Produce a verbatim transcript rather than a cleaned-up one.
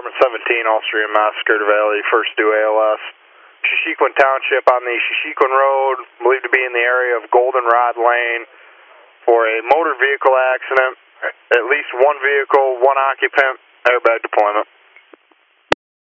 Department seventeen, Austrian Massacre Valley, first due A L S. Shishikwan Township on the Shishikwan Road, believed to be in the area of Goldenrod Lane for a motor vehicle accident. At least one vehicle, one occupant, airbag deployment.